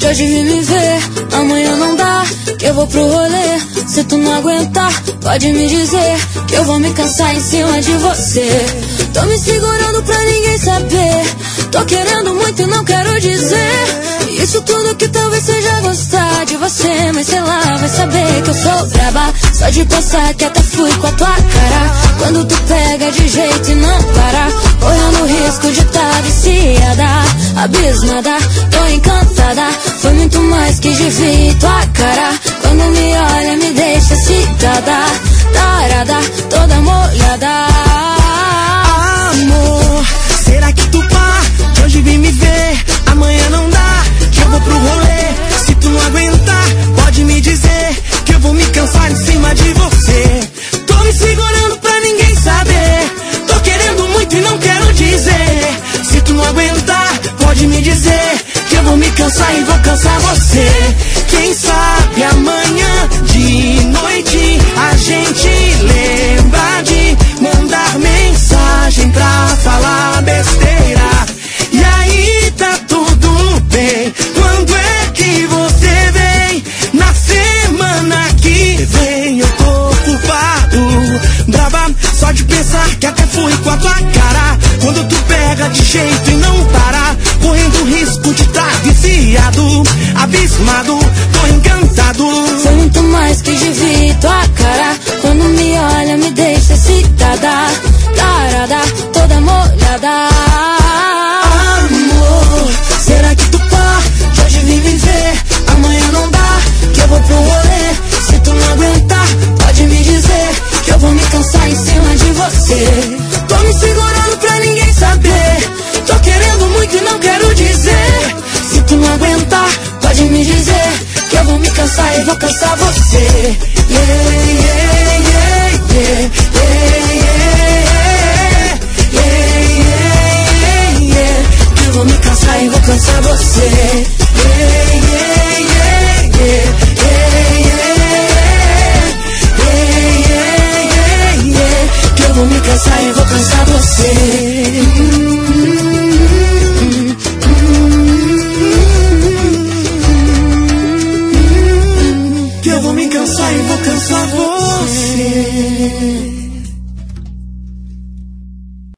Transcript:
que hoje vim me ver, amanhã não dá, que eu vou pro rolê. Se tu não aguentar, pode me dizer, que eu vou me cansar em cima de você. Tô me segurando pra ninguém saber, tô querendo muito e não quero dizer isso tudo que talvez seja gostar de você. Mas sei lá, vai saber que eu sou braba, só de pensar que até fui com a tua cara. Quando tu pega de jeito e não para, correndo o risco de tá viciada, abismada, tô encantada. Foi muito mais que devia tua cara. Quando me olha me deixa excitada, tarada, toda molhada. Amor, será que tu pá, que hoje vem me ver, amanhã não dá, que eu vou pro rolê. Se tu não aguentar, pode me dizer, que eu vou me cansar em cima de você. Tô me segurando pra ninguém saber, tô querendo muito e não quero dizer. Se tu não aguentar, pode me dizer, que eu vou me cansar e vou cansar você. Quem sabe amanhã de noite a gente lembra de mandar mensagem pra falar besteira. E aí tá tudo bem. Quando é que você vem? Na semana que vem. Eu tô culpado, brava, só de pensar que até fui com a tua cara. Quando tu pega de jeito e não para, correndo o risco de tá viciado, abismado, tô encantado. Foi muito mais que devia tua cara. Quando me olha me deixa excitada, tarada, toda molhada. Amor, será que tu pá, que hoje vim me ver, amanhã não dá, que eu vou pro rolê. Se tu não aguentar, pode me dizer, que eu vou me cansar em cima de você. Tô me segurando pra ninguém saber, tô querendo muito e não quero dizer. Se tu não aguentar, pode me dizer, que eu vou me cansar e vou cansar você. Yeah, yeah, yeah, yeah, yeah, yeah, yeah, yeah, yeah. Que eu vou me cansar e vou cansar você. Yeah, yeah, yeah, yeah, yeah, yeah, yeah, yeah. Que eu vou me cansar e vou cansar você. Que eu vou me cansar e vou cansar você.